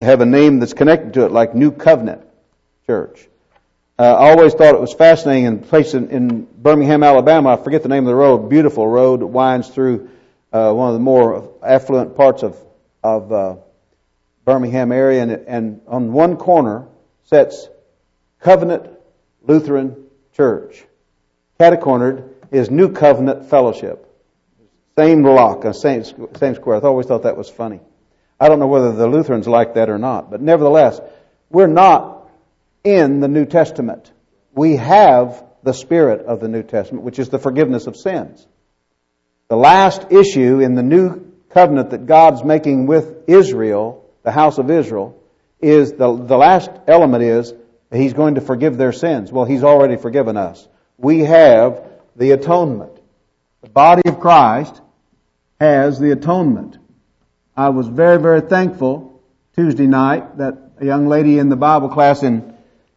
have a name that's connected to it, like New Covenant Church. I always thought it was fascinating. In a place in Birmingham, Alabama, I forget the name of the road, beautiful road that winds through one of the more affluent parts of Birmingham area, and on one corner sits Covenant Lutheran Church. Catacornered is New Covenant Fellowship. Same block, same square. I always thought that was funny. I don't know whether the Lutherans like that or not, but nevertheless, we're not in the New Testament. We have the spirit of the New Testament, which is the forgiveness of sins. The last issue in the New Covenant that God's making with Israel, the house of Israel, is the last element is He's going to forgive their sins. Well, He's already forgiven us. We have the atonement. The body of Christ has the atonement. I was very, very thankful Tuesday night that a young lady in the Bible class in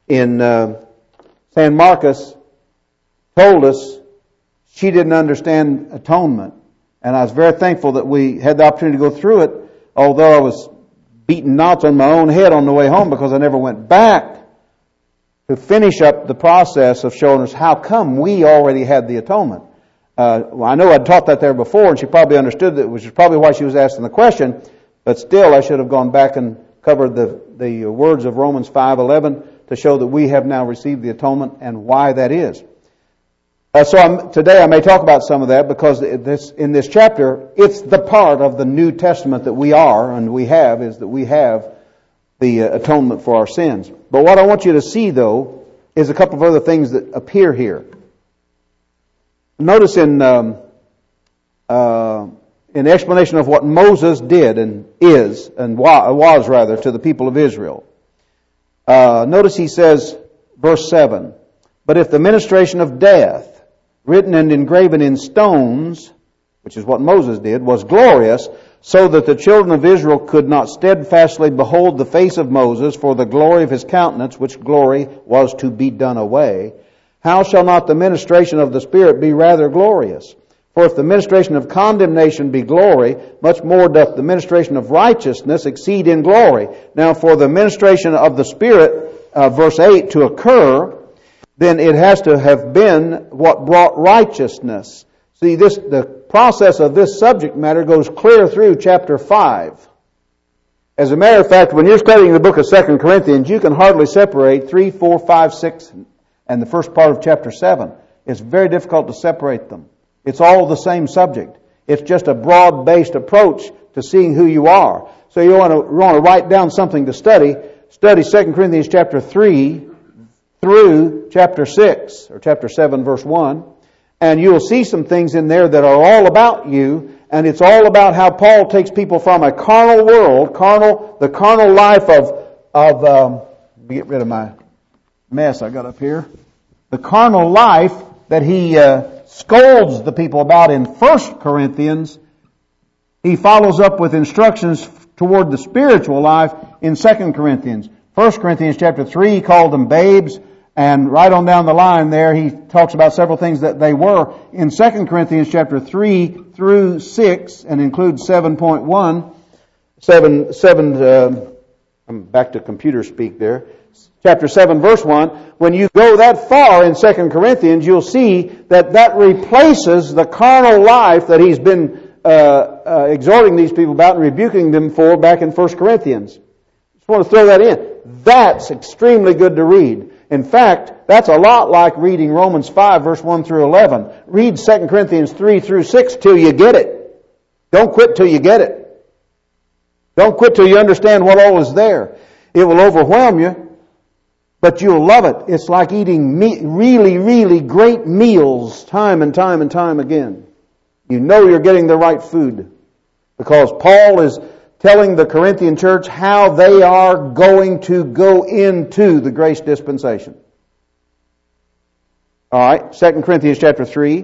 San Marcos told us she didn't understand atonement. And I was very thankful that we had the opportunity to go through it, although I was beating knots on my own head on the way home because I never went back to finish up the process of showing us how come we already had the atonement. I know I'd taught that there before, and she probably understood that, which is probably why she was asking the question, but still I should have gone back and covered the words of Romans 5:11 to show that we have now received the atonement and why that is. Today I may talk about some of that because in this chapter, it's the part of the New Testament that we are and we have, is that we have the atonement for our sins. But what I want you to see, though, is a couple of other things that appear here. Notice in the explanation of what Moses did and is, and was rather, to the people of Israel. Notice he says, verse 7, "But if the ministration of death, written and engraven in stones," which is what Moses did, "was glorious, so that the children of Israel could not steadfastly behold the face of Moses for the glory of his countenance, which glory was to be done away, how shall not the ministration of the Spirit be rather glorious? For if the ministration of condemnation be glory, much more doth the ministration of righteousness exceed in glory. Now for the ministration of the Spirit, verse 8, to occur, then it has to have been what brought righteousness." See, the process of this subject matter goes clear through chapter 5. As a matter of fact, when you're studying the book of 2 Corinthians, you can hardly separate 3, 4, 5, 6, and the first part of chapter 7. It's very difficult to separate them. It's all the same subject. It's just a broad-based approach to seeing who you are. So you want to write down something to study. Study 2 Corinthians chapter 3 through chapter 6, or chapter 7, verse 1. And you'll see some things in there that are all about you, and it's all about how Paul takes people from a carnal world, the carnal life of get rid of my mess I got up here. The carnal life that he scolds the people about in 1 Corinthians, he follows up with instructions toward the spiritual life in 2 Corinthians. 1 Corinthians chapter 3, he called them babes, and right on down the line there, he talks about several things that they were. In 2 Corinthians chapter 3 through 6, and includes 7.1, I'm back to computer speak there, chapter 7, verse 1, when you go that far in 2 Corinthians, you'll see that replaces the carnal life that he's been exhorting these people about and rebuking them for back in 1 Corinthians. Just want to throw that in. That's extremely good to read. In fact, that's a lot like reading Romans 5, verse 1 through 11. Read 2 Corinthians 3 through 6 till you get it. Don't quit till you get it. Don't quit till you understand what all is there. It will overwhelm you, but you'll love it. It's like eating really, really great meals time and time and time again. You know you're getting the right food because Paul is telling the Corinthian church how they are going to go into the grace dispensation. All right, 2 Corinthians chapter 3.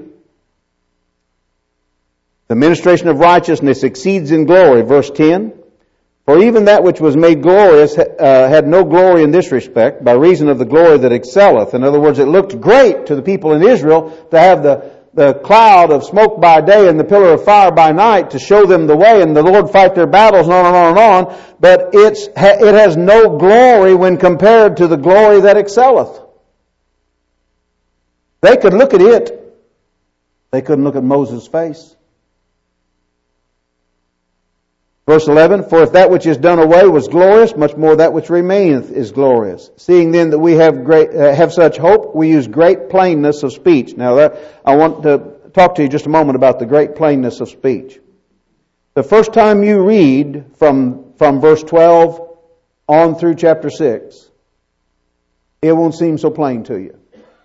The ministration of righteousness exceeds in glory, verse 10. For even that which was made glorious had no glory in this respect, by reason of the glory that excelleth. In other words, it looked great to the people in Israel to have the cloud of smoke by day and the pillar of fire by night to show them the way, and the Lord fight their battles, and on and on and on. But it has no glory when compared to the glory that excelleth. They could look at it. They couldn't look at Moses' face. Verse 11, for if that which is done away was glorious, much more that which remaineth is glorious. Seeing then that we have such hope, we use great plainness of speech. Now, I want to talk to you just a moment about the great plainness of speech. The first time you read from verse 12 on through chapter 6, it won't seem so plain to you.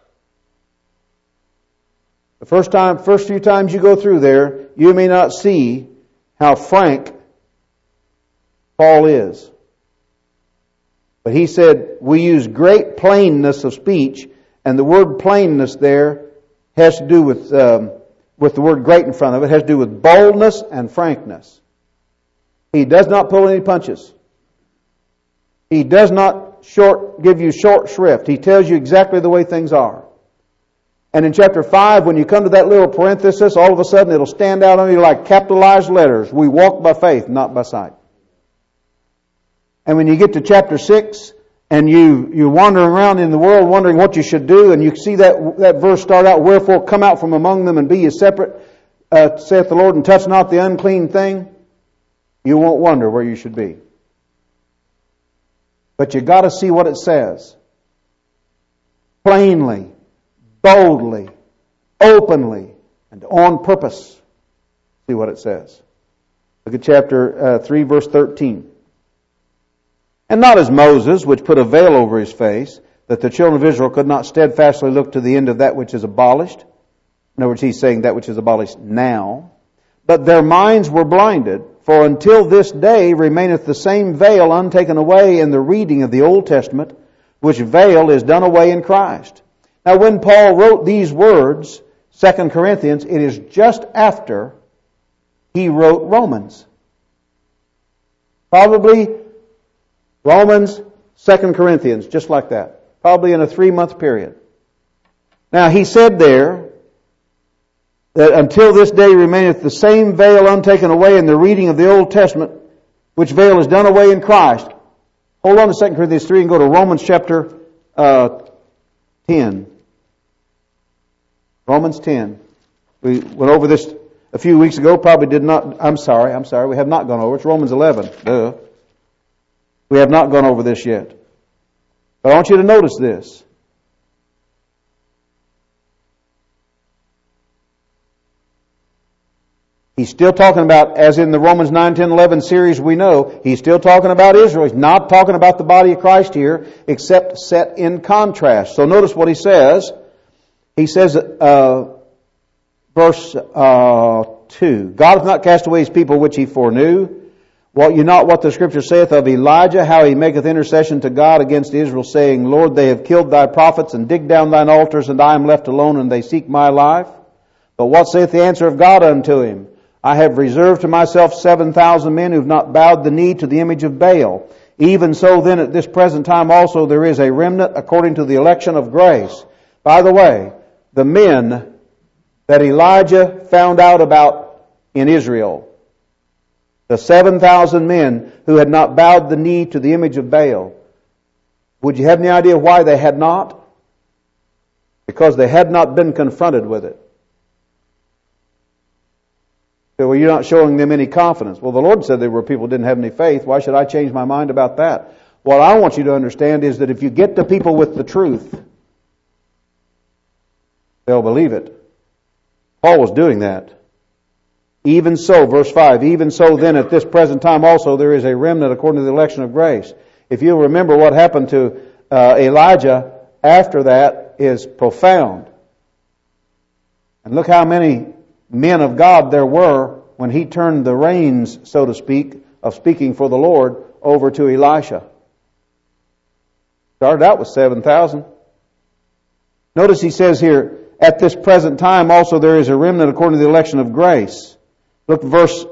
The first few times you go through there, you may not see how frank Paul is. But he said, we use great plainness of speech, and the word plainness there has to do with the word great in front of it, has to do with boldness and frankness. He does not pull any punches. He does not give you short shrift. He tells you exactly the way things are. And in chapter 5, when you come to that little parenthesis, all of a sudden it'll stand out on you like capitalized letters. We walk by faith, not by sight. And when you get to chapter 6, and you're wandering around in the world wondering what you should do, and you see that verse start out, wherefore come out from among them and be ye separate, saith the Lord, and touch not the unclean thing, you won't wonder where you should be. But you got to see what it says. Plainly, boldly, openly, and on purpose. See what it says. Look at chapter 3, verse 13. And not as Moses, which put a veil over his face, that the children of Israel could not steadfastly look to the end of that which is abolished. In other words, he's saying that which is abolished now. But their minds were blinded, for until this day remaineth the same veil untaken away in the reading of the Old Testament, which veil is done away in Christ. Now when Paul wrote these words, 2 Corinthians, it is just after he wrote Romans. Probably Romans, 2 Corinthians, just like that. Probably in a 3-month period. Now he said there that until this day remaineth the same veil untaken away in the reading of the Old Testament, which veil is done away in Christ. Hold on to 2 Corinthians 3 and go to Romans chapter 10. Romans 10. We went over this a few weeks ago, probably did not. I'm sorry, we have not gone over. It's Romans 11. Duh. We have not gone over this yet. But I want you to notice this. He's still talking about, as in the Romans 9, 10, 11 series we know, he's still talking about Israel. He's not talking about the body of Christ here, except set in contrast. So notice what he says. He says, verse 2, God hath not cast away his people which he foreknew. Wot you not what the Scripture saith of Elijah, how he maketh intercession to God against Israel, saying, Lord, they have killed thy prophets, and digged down thine altars, and I am left alone, and they seek my life? But what saith the answer of God unto him? I have reserved to myself 7,000 men who have not bowed the knee to the image of Baal. Even so then at this present time also there is a remnant according to the election of grace. By the way, the men that Elijah found out about in Israel, the 7,000 men who had not bowed the knee to the image of Baal. Would you have any idea why they had not? Because they had not been confronted with it. So, well, you're not showing them any confidence. Well, the Lord said there were people who didn't have any faith. Why should I change my mind about that? What I want you to understand is that if you get to people with the truth, they'll believe it. Paul was doing that. Even so, verse 5, even so then at this present time also there is a remnant according to the election of grace. If you'll remember what happened to Elijah after that is profound. And look how many men of God there were when he turned the reins, so to speak, of speaking for the Lord over to Elisha. Started out with 7,000. Notice he says here, at this present time also there is a remnant according to the election of grace. Look at verse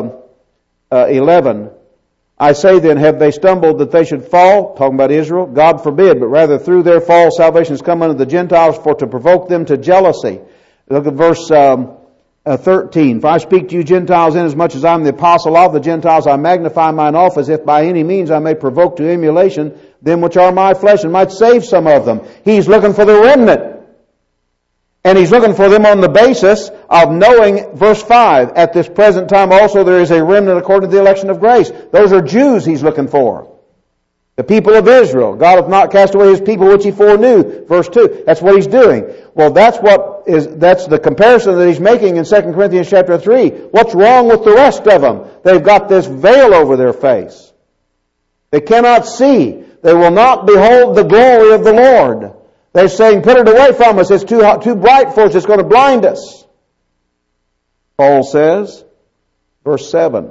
11. I say then, have they stumbled that they should fall? Talking about Israel. God forbid, but rather through their fall salvation has come unto the Gentiles for to provoke them to jealousy. Look at verse 13. For I speak to you Gentiles, inasmuch as I am the apostle of the Gentiles, I magnify mine office, if by any means I may provoke to emulation them which are my flesh, and might save some of them. He's looking for the remnant. And he's looking for them on the basis of knowing, verse 5, at this present time also there is a remnant according to the election of grace. Those are Jews he's looking for. The people of Israel. God hath not cast away his people which he foreknew. Verse 2. That's what he's doing. Well, that's the comparison that he's making in 2 Corinthians chapter 3. What's wrong with the rest of them? They've got this veil over their face. They cannot see. They will not behold the glory of the Lord. They're saying, put it away from us. It's too bright for us. It's going to blind us. Paul says, verse 7.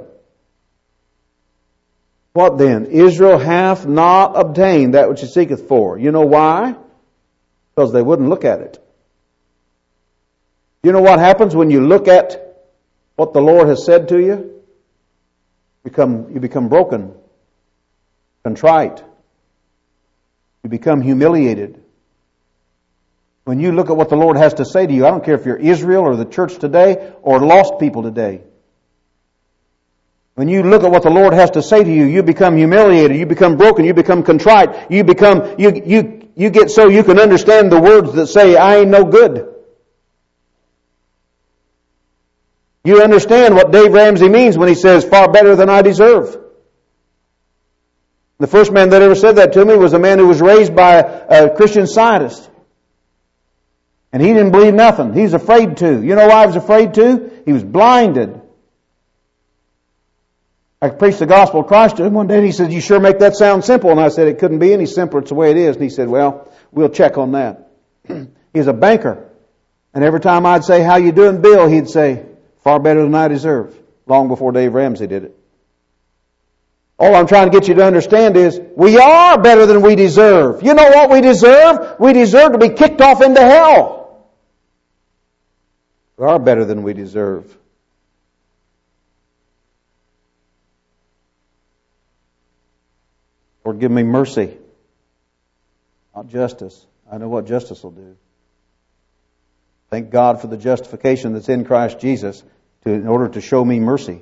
What then? Israel hath not obtained that which he seeketh for. You know why? Because they wouldn't look at it. You know what happens when you look at what the Lord has said to you? You become broken, contrite. You become humiliated. When you look at what the Lord has to say to you, I don't care if you're Israel or the church today or lost people today. When you look at what the Lord has to say to you, you become humiliated, you become broken, you become contrite, you get so you can understand the words that say, I ain't no good. You understand what Dave Ramsey means when he says, far better than I deserve. The first man that ever said that to me was a man who was raised by a Christian Scientist. And he didn't believe nothing. He was afraid to. You know why he was afraid to? He was blinded. I preached the gospel of Christ to him one day, and he said, you sure make that sound simple. And I said, it couldn't be any simpler. It's the way it is. And he said, well, we'll check on that. He's a banker. And every time I'd say, how you doing, Bill? He'd say, far better than I deserve. Long before Dave Ramsey did it. All I'm trying to get you to understand is, we are better than we deserve. You know what we deserve? We deserve to be kicked off into hell. We are better than we deserve. Lord, give me mercy, not justice. I know what justice will do. Thank God for the justification that's in Christ Jesus in order to show me mercy.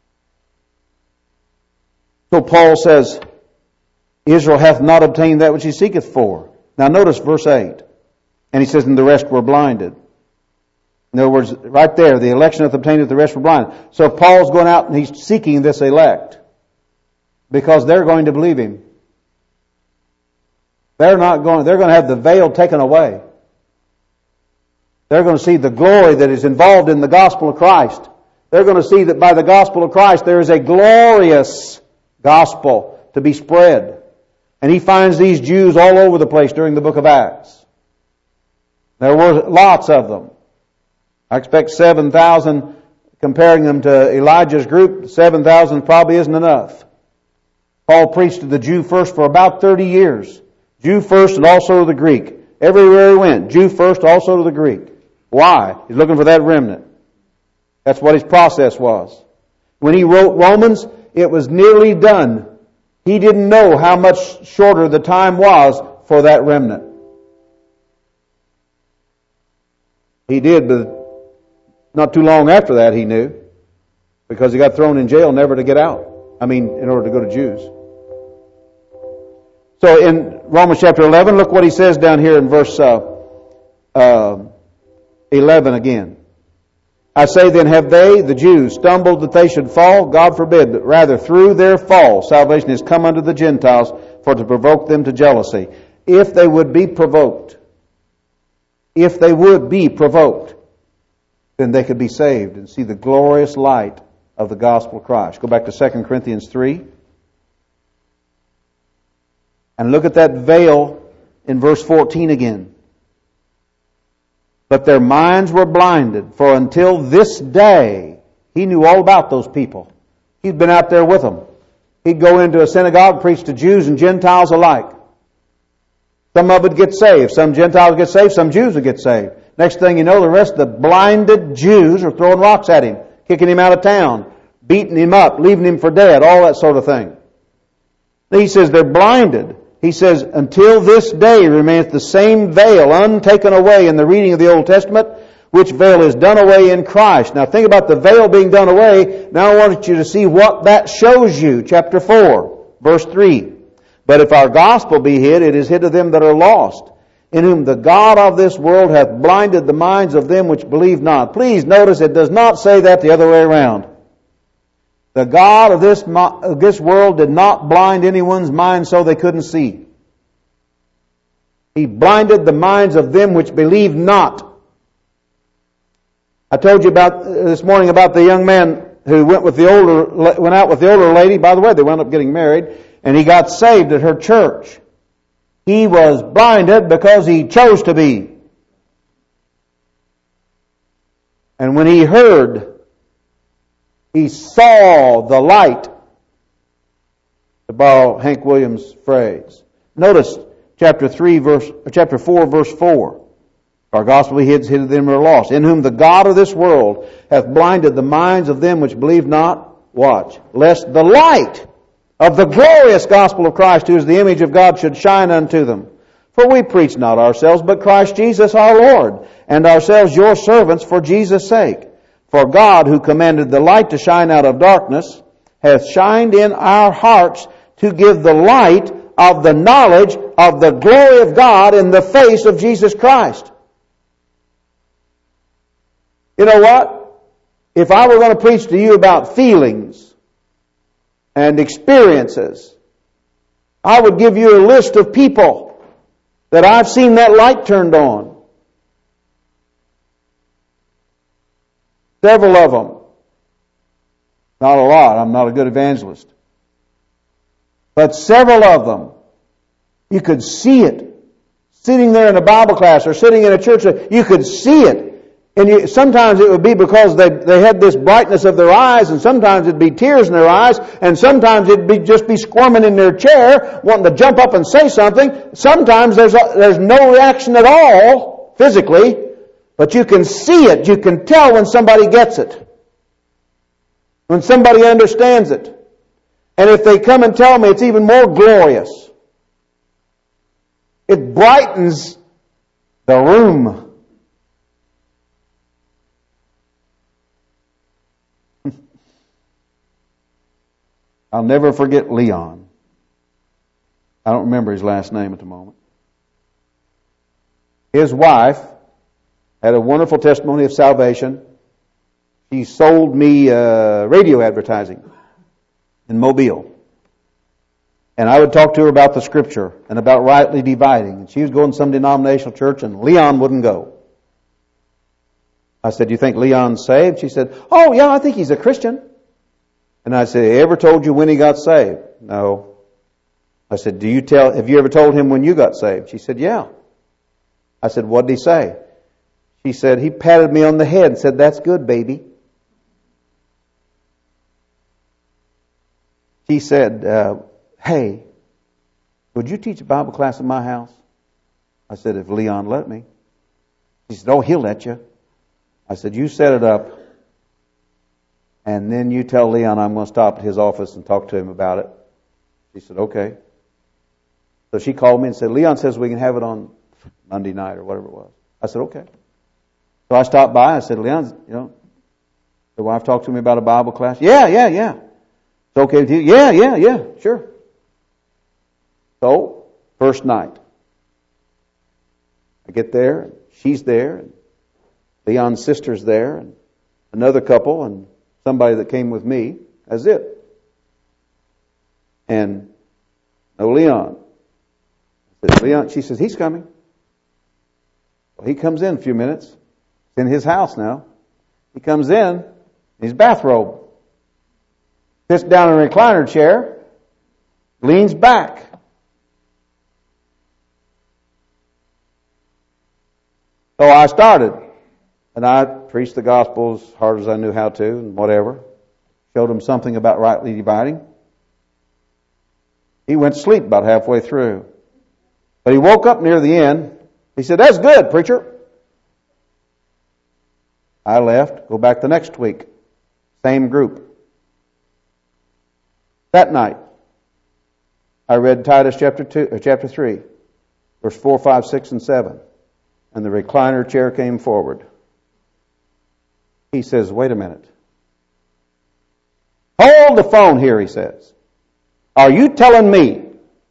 So Paul says, Israel hath not obtained that which he seeketh for. Now notice verse 8. And he says, and the rest were blinded. In other words, right there, the election hath obtained it, the rest were blinded. So Paul's going out and he's seeking this elect. Because they're going to believe him. They're going to have the veil taken away. They're going to see the glory that is involved in the gospel of Christ. They're going to see that by the gospel of Christ there is a glorious gospel to be spread. And he finds these Jews all over the place during the book of Acts. There were lots of them. I expect 7,000, comparing them to Elijah's group, 7,000 probably isn't enough. Paul preached to the Jew first for about 30 years. Jew first and also to the Greek. Everywhere he went, Jew first, also to the Greek. Why? He's looking for that remnant. That's what his process was. When he wrote Romans, it was nearly done. He didn't know how much shorter the time was for that remnant. He did, but not too long after that he knew, because he got thrown in jail never to get out. In order to go to Jews. So in Romans chapter 11, look what he says down here in verse 11 again. I say then, have they, the Jews, stumbled that they should fall? God forbid, but rather through their fall, salvation has come unto the Gentiles for to provoke them to jealousy. If they would be provoked, then they could be saved and see the glorious light of the gospel of Christ. Go back to 2 Corinthians 3. And look at that veil in verse 14 again. But their minds were blinded, for until this day, he knew all about those people. He'd been out there with them. He'd go into a synagogue, preach to Jews and Gentiles alike. Some of it get saved. Some Gentiles get saved. Some Jews will get saved. Next thing you know, the rest of the blinded Jews are throwing rocks at him, kicking him out of town, beating him up, leaving him for dead, all that sort of thing. He says they're blinded. He says, until this day remaineth the same veil untaken away in the reading of the Old Testament, which veil is done away in Christ. Now think about the veil being done away. Now I want you to see what that shows you. Chapter 4, verse 3. But if our gospel be hid, it is hid to them that are lost, in whom the God of this world hath blinded the minds of them which believe not. Please notice it does not say that the other way around. The God of this world did not blind anyone's mind so they couldn't see. He blinded the minds of them which believe not. I told you about this morning about the young man who went out with the older lady. By the way, they wound up getting married, and he got saved at her church. He was blinded because he chose to be. And when he heard, he saw the light, to borrow Hank Williams' phrase. Notice chapter 4, verse 4. Our gospel he hid to them that are lost, in whom the God of this world hath blinded the minds of them which believe not. Watch. Lest the light of the glorious gospel of Christ, who is the image of God, should shine unto them. For we preach not ourselves, but Christ Jesus our Lord, and ourselves your servants for Jesus' sake. For God, who commanded the light to shine out of darkness, hath shined in our hearts to give the light of the knowledge of the glory of God in the face of Jesus Christ. You know what? If I were going to preach to you about feelings and experiences, I would give you a list of people that I've seen that light turned on. Several of them. Not a lot. I'm not a good evangelist. But several of them, you could see it. Sitting there in a Bible class or sitting in a church, you could see it. And sometimes it would be because they had this brightness of their eyes, and sometimes it'd be tears in their eyes, and sometimes it'd just be squirming in their chair, wanting to jump up and say something. Sometimes there's no reaction at all, physically, but you can see it. You can tell when somebody gets it. When somebody understands it. And if they come and tell me, it's even more glorious. It brightens the room. I'll never forget Leon. I don't remember his last name at the moment. His wife had a wonderful testimony of salvation. She sold me radio advertising in Mobile. And I would talk to her about the Scripture and about rightly dividing. And she was going to some denominational church, and Leon wouldn't go. I said, "Do you think Leon's saved?" She said, "Oh, yeah, I think he's a Christian." And I said, "He ever told you when he got saved?" "No." I said, have you ever told him when you got saved?" She said, "Yeah." I said, "What did he say?" She said, "He patted me on the head and said, 'That's good, baby.'" He said, "Hey, would you teach a Bible class in my house?" I said, "If Leon let me." He said, "Oh, he'll let you." I said, "You set it up, and then you tell Leon I'm going to stop at his office and talk to him about it." She said, "Okay." So she called me and said, "Leon says we can have it on Monday night," or whatever it was. I said, "Okay." So I stopped by. I said, "Leon, the wife talked to me about a Bible class." Yeah. "It's okay with you?" Yeah, sure. So, first night. I get there, and she's there, and Leon's sister's there, and another couple, and somebody that came with me. That's it. And no Leon. I said, "Leon," she says, "He's coming." Well, he comes in a few minutes. It's in his house now. He comes in his bathrobe. Sits down in a recliner chair. Leans back. So I started. And I preached the gospel as hard as I knew how to and whatever. Showed him something about rightly dividing. He went to sleep about halfway through. But he woke up near the end. He said, "That's good, preacher." I left. Go back the next week. Same group. That night, I read Titus chapter 3, verse 4, 5, 6, and 7. And the recliner chair came forward. He says, wait a minute. Hold the phone here, he says. Are you telling me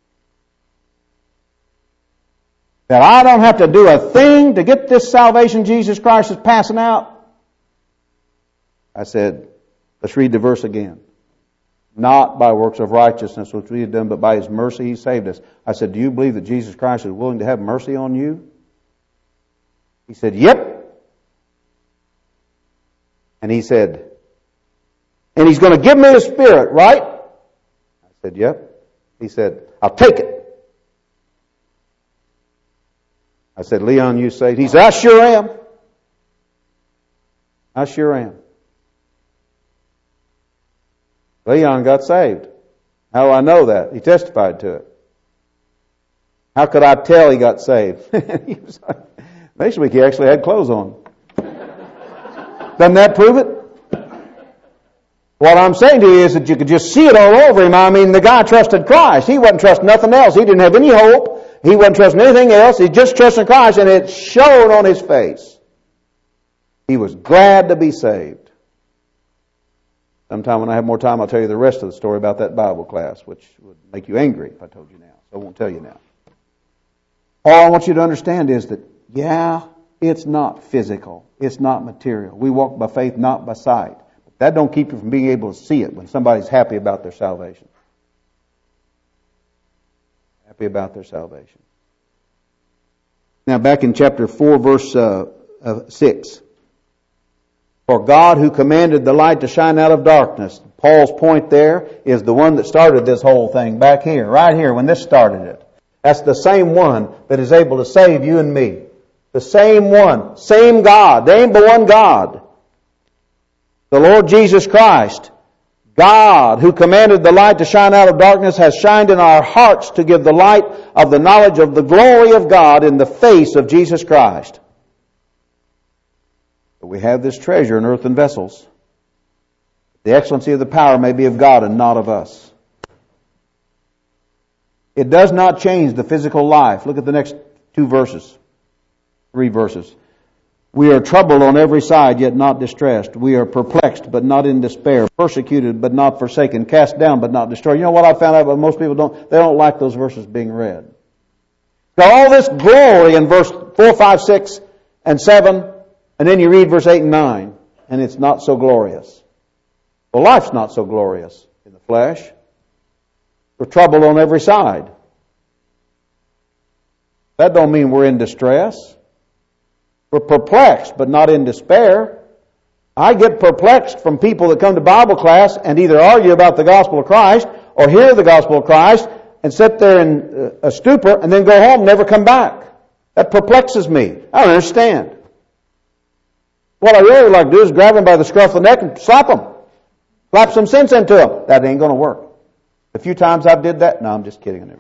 that I don't have to do a thing to get this salvation Jesus Christ is passing out? I said, let's read the verse again. Not by works of righteousness which we have done, but by His mercy He saved us. I said, do you believe that Jesus Christ is willing to have mercy on you? He said, yep. And he said, and He's going to give me His Spirit, right? I said, yep. He said, I'll take it. I said, Leon, you saved? He said, I sure am. I sure am. Leon got saved. How do I know that? He testified to it. How could I tell he got saved? Next week he actually had clothes on. Doesn't that prove it? What I'm saying to you is that you could just see it all over him. I mean, the guy trusted Christ. He wasn't trusting nothing else. He didn't have any hope. He wasn't trusting anything else. He just trusted Christ, and it showed on his face. He was glad to be saved. Sometime when I have more time, I'll tell you the rest of the story about that Bible class, which would make you angry if I told you now. So I won't tell you now. All I want you to understand is that, yeah, it's not physical. It's not material. We walk by faith, not by sight. But that don't keep you from being able to see it when somebody's happy about their salvation. Happy about their salvation. Now back in chapter 4, verse 6. For God who commanded the light to shine out of darkness. Paul's point there is the one that started this whole thing back here, right here, when this started it. That's the same one that is able to save you and me. The same one. Same God. There ain't but one God. The Lord Jesus Christ. God who commanded the light to shine out of darkness has shined in our hearts to give the light of the knowledge of the glory of God in the face of Jesus Christ. But we have this treasure in earthen vessels. The excellency of the power may be of God and not of us. It does not change the physical life. Look at the next 2 verses. 3 verses. We are troubled on every side, yet not distressed. We are perplexed, but not in despair. Persecuted, but not forsaken. Cast down, but not destroyed. You know what I found out about most people don't? They don't like those verses being read. Got all this glory in verse 4, 5, 6, and 7. And then you read verse 8 and 9, and it's not so glorious. Well, life's not so glorious in the flesh. We're troubled on every side. That don't mean we're in distress. We're perplexed, but not in despair. I get perplexed from people that come to Bible class and either argue about the gospel of Christ or hear the gospel of Christ and sit there in a stupor and then go home and never come back. That perplexes me. I don't understand. What I really like to do is grab them by the scruff of the neck and slap them. Slap some sense into them. That ain't going to work. A few times I've did that. No, I'm just kidding.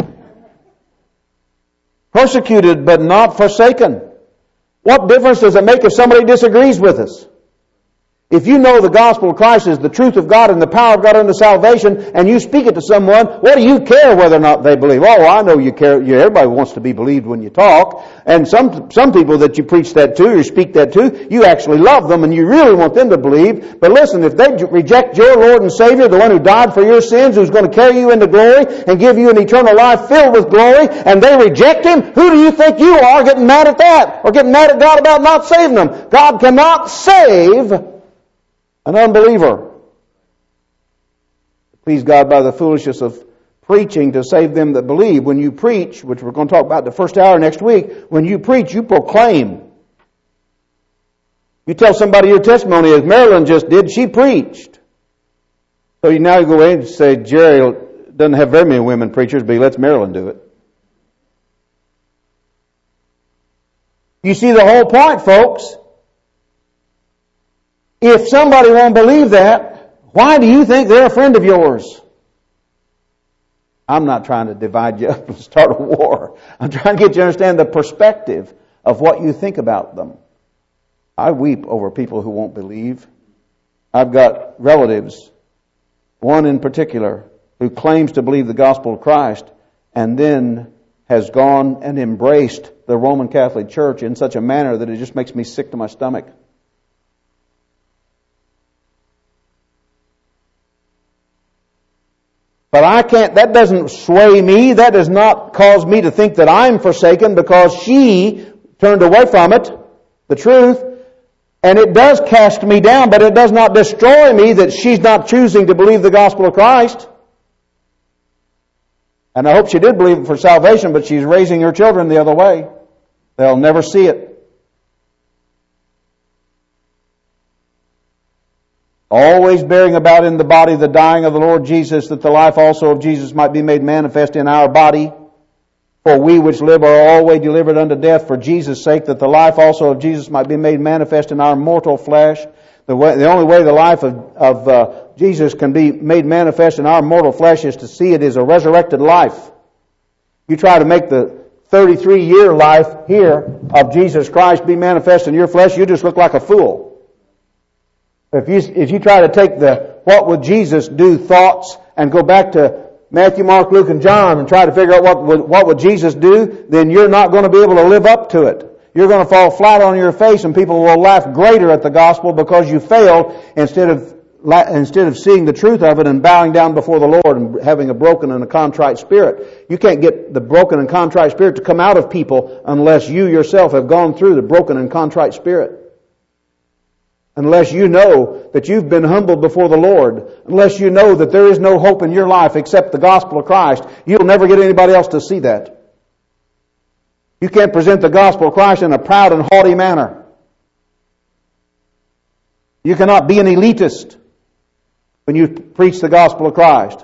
Persecuted but not forsaken. What difference does it make if somebody disagrees with us? If you know the gospel of Christ is the truth of God and the power of God unto salvation, and you speak it to someone, what do you care whether or not they believe? Oh, I know you care. Everybody wants to be believed when you talk. And some people that you preach that to or speak that to, you actually love them and you really want them to believe. But listen, if they reject your Lord and Savior, the one who died for your sins, who's going to carry you into glory and give you an eternal life filled with glory, and they reject Him, who do you think you are getting mad at that? Or getting mad at God about not saving them? God cannot save an unbeliever. Please God by the foolishness of preaching to save them that believe. When you preach, which we're going to talk about the first hour next week, when you preach, you proclaim. You tell somebody your testimony, as Marilyn just did, she preached. So now you go in and say, Jerry doesn't have very many women preachers, but he lets Marilyn do it. You see the whole point, folks. If somebody won't believe that, why do you think they're a friend of yours? I'm not trying to divide you up and start a war. I'm trying to get you to understand the perspective of what you think about them. I weep over people who won't believe. I've got relatives, one in particular, who claims to believe the gospel of Christ and then has gone and embraced the Roman Catholic Church in such a manner that it just makes me sick to my stomach. But I can't, that doesn't sway me. That does not cause me to think that I'm forsaken because she turned away from it, the truth. And it does cast me down, but it does not destroy me that she's not choosing to believe the gospel of Christ. And I hope she did believe it for salvation, but she's raising her children the other way. They'll never see it. Always bearing about in the body the dying of the Lord Jesus, that the life also of Jesus might be made manifest in our body. For we which live are always delivered unto death for Jesus' sake, that the life also of Jesus might be made manifest in our mortal flesh. The only way the life of Jesus can be made manifest in our mortal flesh is to see it as a resurrected life. You try to make the 33-year life here of Jesus Christ be manifest in your flesh, you just look like a fool. If you try to take the what would Jesus do thoughts and go back to Matthew, Mark, Luke, and John and try to figure out what would Jesus do, then you're not going to be able to live up to it. You're going to fall flat on your face and people will laugh greater at the gospel because you failed instead of seeing the truth of it and bowing down before the Lord and having a broken and a contrite spirit. You can't get the broken and contrite spirit to come out of people unless you yourself have gone through the broken and contrite spirit. Unless you know that you've been humbled before the Lord, unless you know that there is no hope in your life except the gospel of Christ, you'll never get anybody else to see that. You can't present the gospel of Christ in a proud and haughty manner. You cannot be an elitist when you preach the gospel of Christ.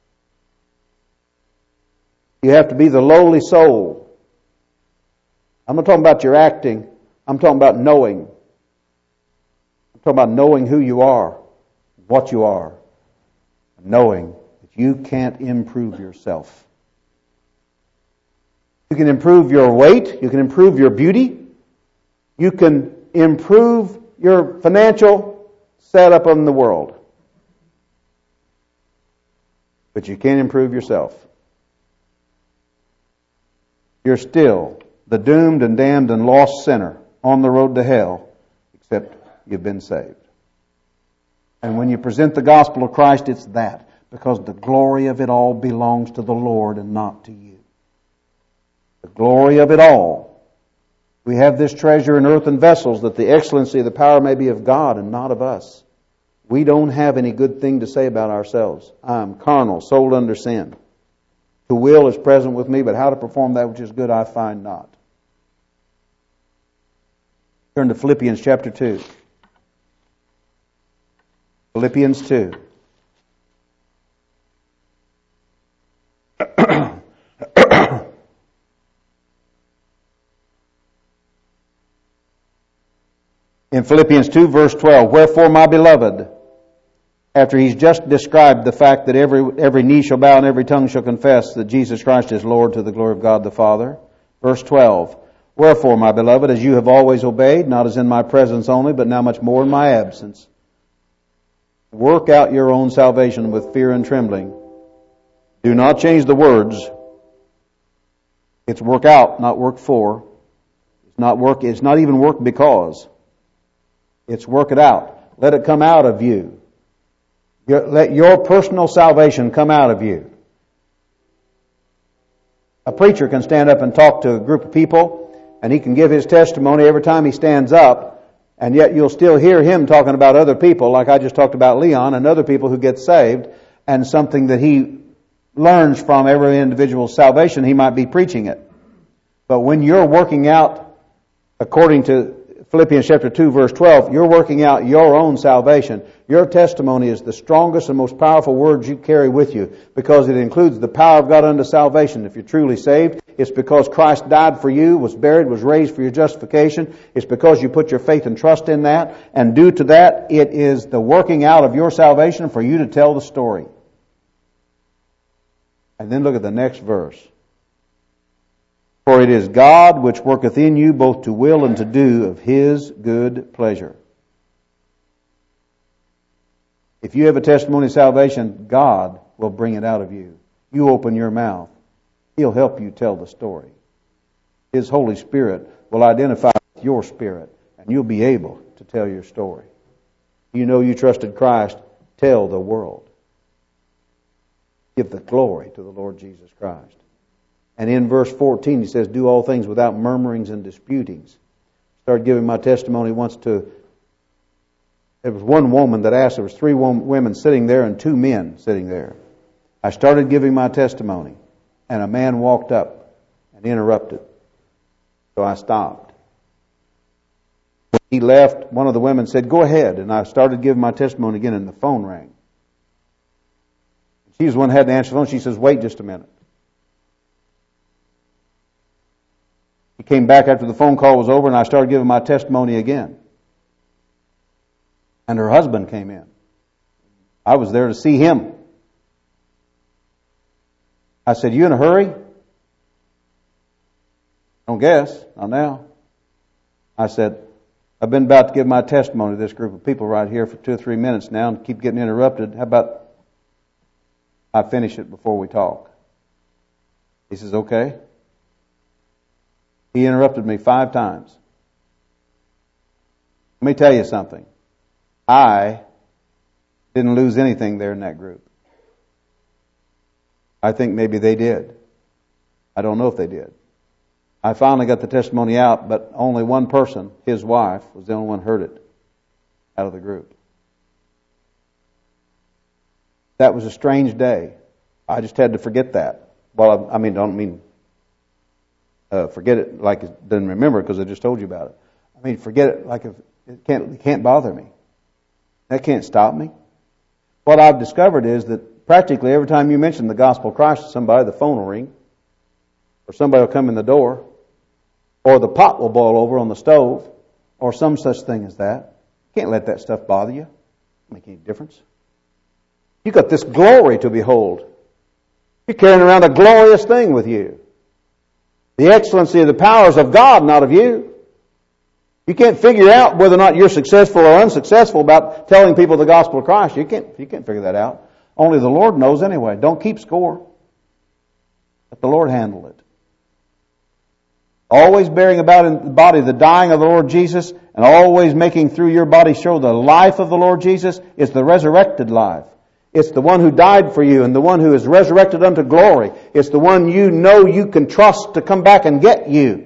You have to be the lowly soul. I'm not talking about your acting. I'm talking about knowing. I'm talking about knowing who you are, what you are, knowing that you can't improve yourself. You can improve your weight, you can improve your beauty, you can improve your financial setup in the world, but you can't improve yourself. You're still the doomed and damned and lost sinner on the road to hell, except you've been saved. And when you present the gospel of Christ, it's that, because the glory of it all belongs to the Lord and not to you. The glory of it all. We have this treasure in earthen vessels, that the excellency of the power may be of God and not of us. We don't have any good thing to say about ourselves. I am carnal, sold under sin. The will is present with me, but how to perform that which is good I find not. Turn to Philippians chapter 2. Philippians 2. In Philippians 2 verse 12, wherefore my beloved, after he's just described the fact that every knee shall bow and every tongue shall confess that Jesus Christ is Lord to the glory of God the Father. Verse 12, wherefore my beloved, as you have always obeyed, not as in my presence only, but now much more in my absence, work out your own salvation with fear and trembling. Do not change the words. It's work out, not work for. It's not even work because. It's work it out. Let it come out of you. Let your personal salvation come out of you. A preacher can stand up and talk to a group of people, and he can give his testimony every time he stands up, and yet you'll still hear him talking about other people, like I just talked about Leon, and other people who get saved, and something that he learns from every individual's salvation, he might be preaching it. But when you're working out, according to Philippians chapter 2 verse 12, you're working out your own salvation. Your testimony is the strongest and most powerful words you carry with you, because it includes the power of God unto salvation. If you're truly saved, it's because Christ died for you, was buried, was raised for your justification. It's because you put your faith and trust in that, and due to that, it is the working out of your salvation for you to tell the story. And then look at the next verse. For it is God which worketh in you both to will and to do of His good pleasure. If you have a testimony of salvation, God will bring it out of you. You open your mouth. He'll help you tell the story. His Holy Spirit will identify with your spirit, and you'll be able to tell your story. You know you trusted Christ. Tell the world. Give the glory to the Lord Jesus Christ. And in verse 14 he says, do all things without murmurings and disputings. Started giving my testimony once to, there was one woman that asked, there was 3 women sitting there and 2 men sitting there. I started giving my testimony and a man walked up and interrupted. So I stopped. When he left, one of the women said, go ahead. And I started giving my testimony again and the phone rang. She was the one who had to answer the phone. She says, wait just a minute. He came back after the phone call was over and I started giving my testimony again. And her husband came in. I was there to see him. I said, you in a hurry? Don't guess. Not now. I said, I've been about to give my testimony to this group of people right here for 2 or 3 minutes now and keep getting interrupted. How about I finish it before we talk? He says, okay. He interrupted me 5 times. Let me tell you something. I didn't lose anything there in that group. I think maybe they did. I don't know if they did. I finally got the testimony out, but only one person, his wife, was the only one who heard it out of the group. That was a strange day. I just had to forget that. Well, I mean, don't mean forget it like it didn't remember because I just told you about it. I mean, forget it like if it can't bother me. That can't stop me. What I've discovered is that practically every time you mention the gospel of Christ to somebody, the phone will ring, or somebody will come in the door, or the pot will boil over on the stove, or some such thing as that. You can't let that stuff bother you. Doesn't make any difference. You've got this glory to behold. You're carrying around a glorious thing with you. The excellency of the powers of God, not of you. You can't figure out whether or not you're successful or unsuccessful about telling people the gospel of Christ. You can't figure that out. Only the Lord knows anyway. Don't keep score. Let the Lord handle it. Always bearing about in the body the dying of the Lord Jesus, and always making through your body show the life of the Lord Jesus is the resurrected life. It's the one who died for you and the one who is resurrected unto glory. It's the one you know you can trust to come back and get you.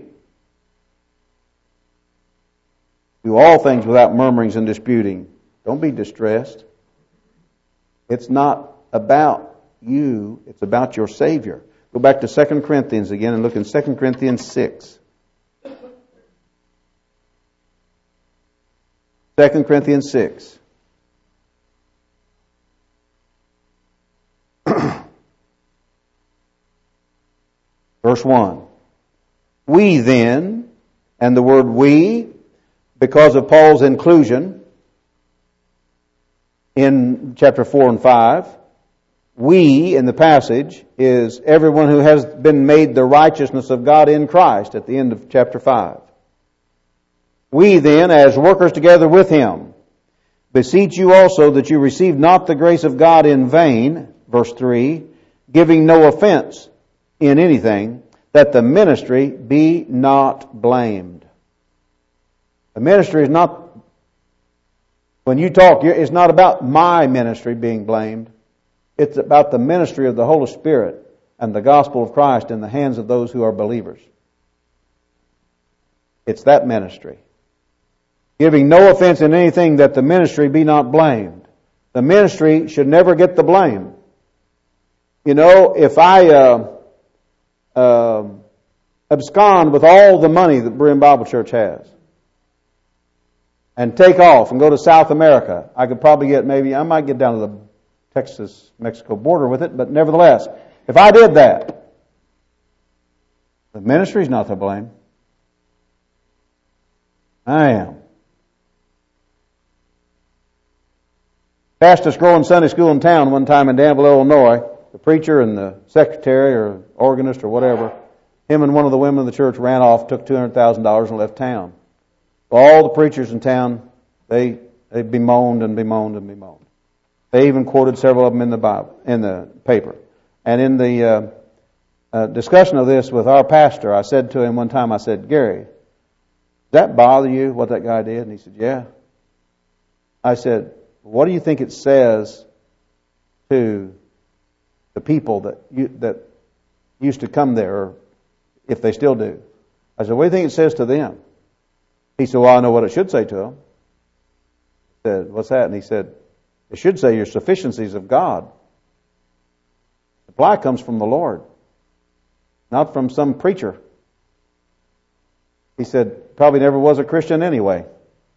Do all things without murmurings and disputing. Don't be distressed. It's not about you. It's about your Savior. Go back to 2 Corinthians again and look in 2 Corinthians 6. 2 Corinthians 6. Verse 1. We then, and the word we, because of Paul's inclusion in chapter 4 and 5, we in the passage is everyone who has been made the righteousness of God in Christ at the end of chapter 5. We then, as workers together with Him, beseech you also that you receive not the grace of God in vain, verse 3, giving no offense in anything, that the ministry be not blamed. The ministry is not, when you talk, it's not about my ministry being blamed. It's about the ministry of the Holy Spirit and the gospel of Christ in the hands of those who are believers. It's that ministry. Giving no offense in anything, that the ministry be not blamed. The ministry should never get the blame. You know, if I abscond with all the money that Berean Bible Church has and take off and go to South America, I could probably get I might get down to the Texas-Mexico border with it, but nevertheless, if I did that, the ministry's not to blame. I am. Fastest growing Sunday school in town one time in Danville, Illinois, the preacher and the secretary or organist or whatever, him and one of the women of the church ran off, took $200,000 and left town. All the preachers in town, they bemoaned and bemoaned and bemoaned. They even quoted several of them in the Bible, in the paper. And in the discussion of this with our pastor, I said to him one time, I said, Gary, does that bother you, what that guy did? And he said, yeah. I said, what do you think it says to the people that used to come there, or if they still do. I said, what do you think it says to them? He said, well, I know what it should say to them. I said, what's that? And he said, it should say your sufficiencies of God. Supply comes from the Lord, not from some preacher. He said, probably never was a Christian anyway.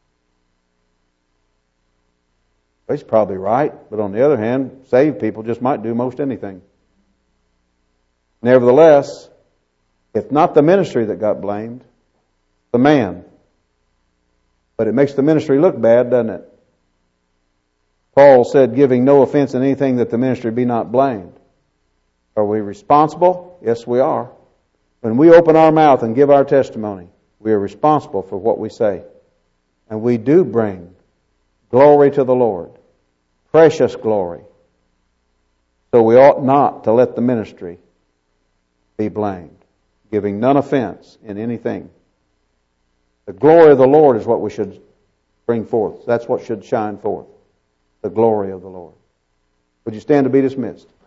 Well, he's probably right, but on the other hand, saved people just might do most anything. Nevertheless, it's not the ministry that got blamed, the man. But it makes the ministry look bad, doesn't it? Paul said, giving no offense in anything, that the ministry be not blamed. Are we responsible? Yes, we are. When we open our mouth and give our testimony, we are responsible for what we say. And we do bring glory to the Lord, precious glory. So we ought not to let the ministry be blamed, giving none offense in anything. The glory of the Lord is what we should bring forth. That's what should shine forth, the glory of the Lord. Would you stand to be dismissed?